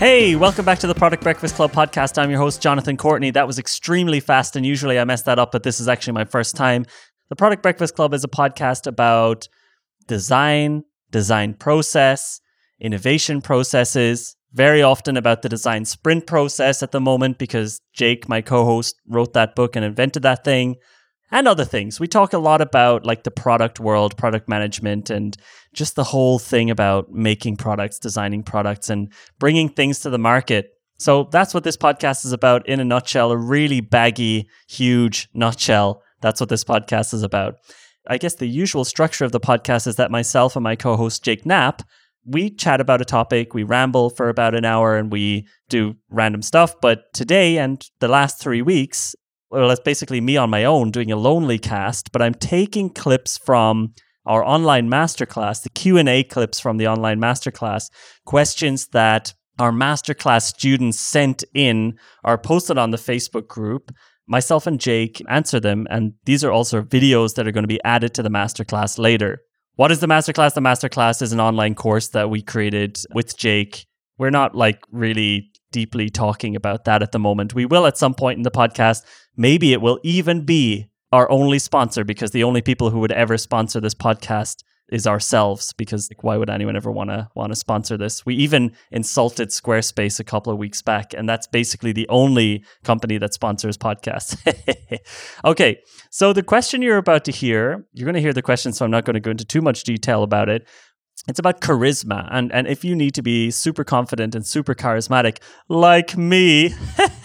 Hey, welcome back to the Product Breakfast Club podcast. I'm your host, Jonathan Courtney. That was extremely fast, and usually I mess that up, but this is actually my first time. The Product Breakfast Club is a podcast about design process, innovation processes, very often about the design sprint process at the moment because Jake, my co-host, wrote that book and invented that thing, and other things. We talk a lot about like the product world, product management, and just the whole thing about making products, designing products, and bringing things to the market. So that's what this podcast is about in a nutshell, a really baggy, huge nutshell. That's what this podcast is about. I guess the usual structure of the podcast is that myself and my co-host Jake Knapp, we chat about a topic, we ramble for about an hour, and we do random stuff. But today and the last 3 weeks, well, it's basically me on my own doing a lonely cast, but I'm taking clips from our online masterclass, the Q&A clips from the online masterclass, questions that our masterclass students sent in are posted on the Facebook group. Myself and Jake answer them, and these are also videos that are going to be added to the masterclass later. What is the masterclass? The masterclass is an online course that we created with Jake. We're not like really deeply talking about that at the moment. We will at some point in the podcast. Maybe it will even be our only sponsor, because the only people who would ever sponsor this podcast is ourselves, because like, why would anyone ever want to sponsor this? We even insulted Squarespace a couple of weeks back, and that's basically the only company that sponsors podcasts. Okay, so the question you're about to hear, you're going to hear the question, so I'm not going to go into too much detail about it. It's about charisma, and if you need to be super confident and super charismatic, like me,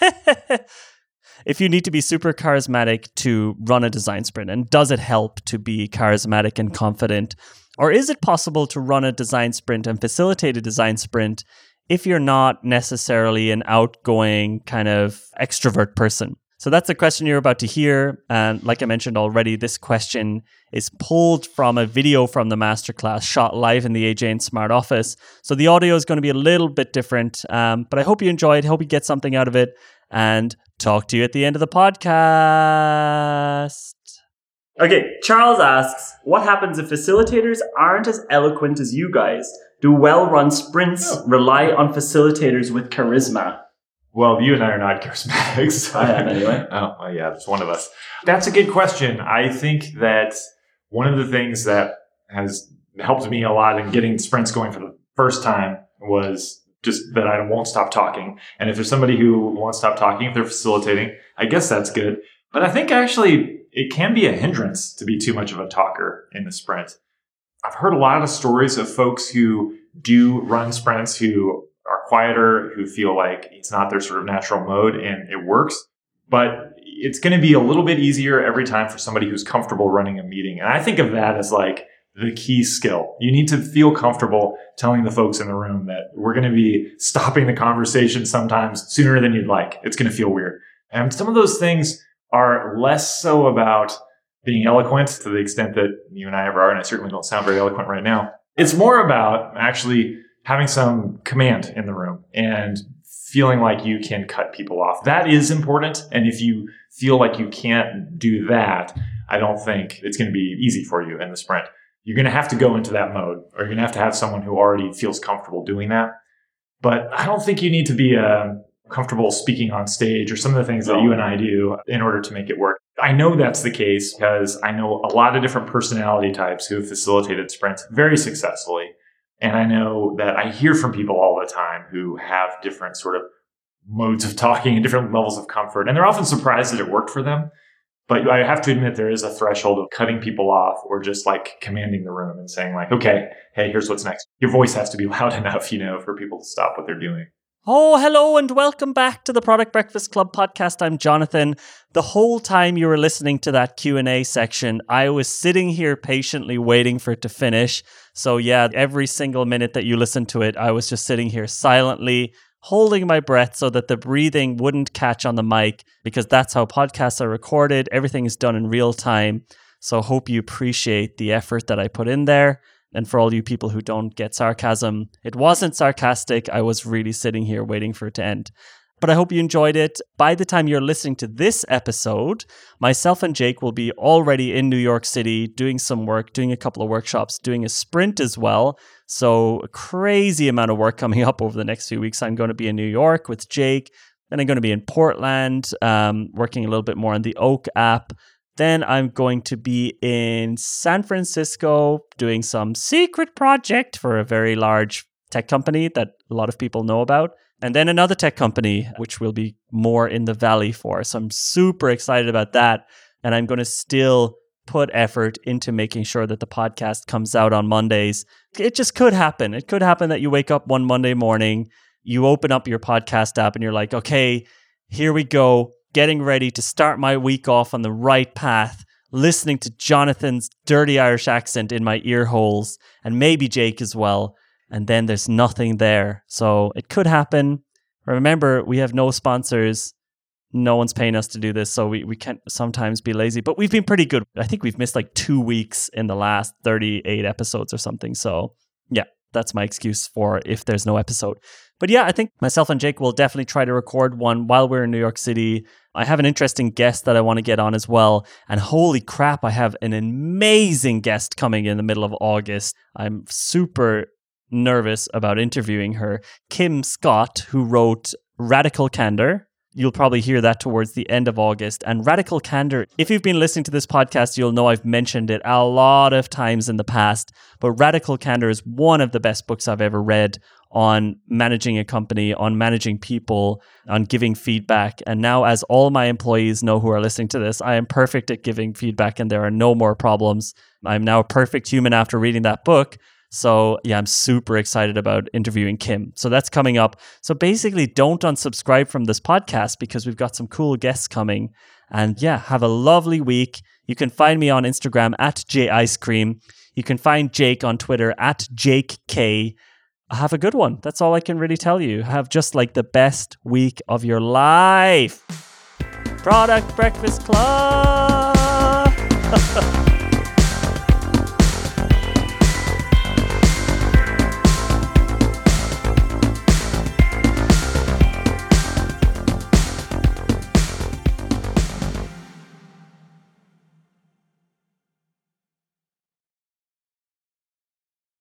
if you need to be super charismatic to run a design sprint, and does it help to be charismatic and confident? Or is it possible to run a design sprint and facilitate a design sprint if you're not necessarily an outgoing kind of extrovert person? So that's the question you're about to hear. And like I mentioned already, this question is pulled from a video from the masterclass shot live in the AJ and Smart office. So the audio is going to be a little bit different, but I hope you enjoyed. Hope you get something out of it, and talk to you at the end of the podcast. Okay, Charles asks, what happens if facilitators aren't as eloquent as you guys? Do well-run sprints rely on facilitators with charisma? Well, you and I are not charismatic. So I am anyway. Oh, well, yeah, that's one of us. That's a good question. I think that one of the things that has helped me a lot in getting sprints going for the first time was just that I won't stop talking. And if there's somebody who won't stop talking, if they're facilitating, I guess that's good. But I think actually it can be a hindrance to be too much of a talker in the sprint. I've heard a lot of stories of folks who do run sprints who are quieter, who feel like it's not their sort of natural mode and it works. But it's going to be a little bit easier every time for somebody who's comfortable running a meeting. And I think of that as like the key skill. You need to feel comfortable telling the folks in the room that we're going to be stopping the conversation sometimes sooner than you'd like. It's going to feel weird. And some of those things are less so about being eloquent to the extent that you and I ever are, and I certainly don't sound very eloquent right now. It's more about actually having some command in the room and feeling like you can cut people off. That is important. And if you feel like you can't do that, I don't think it's going to be easy for you in the sprint. You're going to have to go into that mode, or you're going to have someone who already feels comfortable doing that. But I don't think you need to be comfortable speaking on stage or some of the things that you and I do in order to make it work. I know that's the case because I know a lot of different personality types who have facilitated sprints very successfully. And I know that I hear from people all the time who have different sort of modes of talking and different levels of comfort. And they're often surprised that it worked for them. But I have to admit there is a threshold of cutting people off or just like commanding the room and saying like, okay, hey, here's what's next. Your voice has to be loud enough, for people to stop what they're doing. Oh, hello and welcome back to the Product Breakfast Club podcast. I'm Jonathan. The whole time you were listening to that Q&A section, I was sitting here patiently waiting for it to finish. So yeah, every single minute that you listened to it, I was just sitting here silently holding my breath so that the breathing wouldn't catch on the mic, because that's how podcasts are recorded. Everything is done in real time. So hope you appreciate the effort that I put in there. And for all you people who don't get sarcasm, it wasn't sarcastic. I was really sitting here waiting for it to end. But I hope you enjoyed it. By the time you're listening to this episode, myself and Jake will be already in New York City doing some work, doing a couple of workshops, doing a sprint as well. So a crazy amount of work coming up over the next few weeks. I'm going to be in New York with Jake. Then I'm going to be in Portland, working a little bit more on the Oak app. Then I'm going to be in San Francisco doing some secret project for a very large tech company that a lot of people know about. And then another tech company, which will be more in the valley for. So I'm super excited about that. And I'm going to still put effort into making sure that the podcast comes out on Mondays. It just could happen. It could happen that you wake up one Monday morning, you open up your podcast app and you're like, okay, here we go. Getting ready to start my week off on the right path, listening to Jonathan's dirty Irish accent in my ear holes, and maybe Jake as well. And then there's nothing there. So it could happen. Remember, we have no sponsors. No one's paying us to do this. So we can't sometimes be lazy. But we've been pretty good. I think we've missed like 2 weeks in the last 38 episodes or something. So yeah, that's my excuse for if there's no episode. But yeah, I think myself and Jake will definitely try to record one while we're in New York City. I have an interesting guest that I want to get on as well. And holy crap, I have an amazing guest coming in the middle of August. I'm super nervous about interviewing her. Kim Scott, who wrote Radical Candor. You'll probably hear that towards the end of August. And Radical Candor, if you've been listening to this podcast, you'll know I've mentioned it a lot of times in the past. But Radical Candor is one of the best books I've ever read on managing a company, on managing people, on giving feedback. And now, as all my employees know who are listening to this, I am perfect at giving feedback and there are no more problems. I'm now a perfect human after reading that book. So yeah, I'm super excited about interviewing Kim. So that's coming up. So basically, don't unsubscribe from this podcast because we've got some cool guests coming. And yeah, have a lovely week. You can find me on Instagram at JIcecream. You can find Jake on Twitter at JakeK. Have a good one. That's all I can really tell you. Have just like the best week of your life. Product Breakfast Club.